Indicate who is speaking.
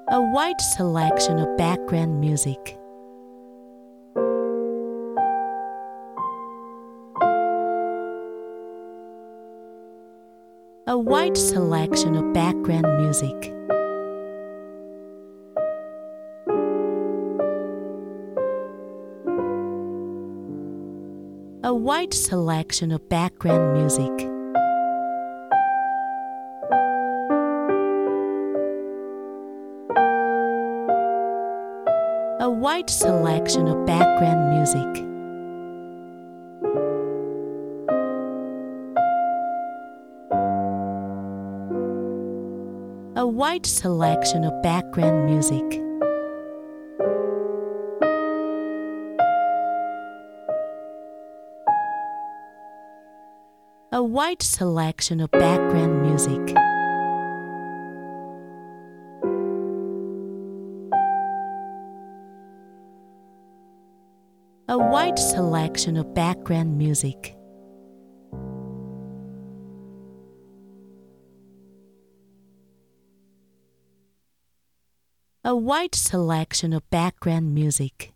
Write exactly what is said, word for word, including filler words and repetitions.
Speaker 1: A wide selection of background music. A wide selection of background music. A wide selection of background music. A wide selection of background music. A wide selection of background music. A wide selection of background music. A wide selection of background music. A wide selection of background music.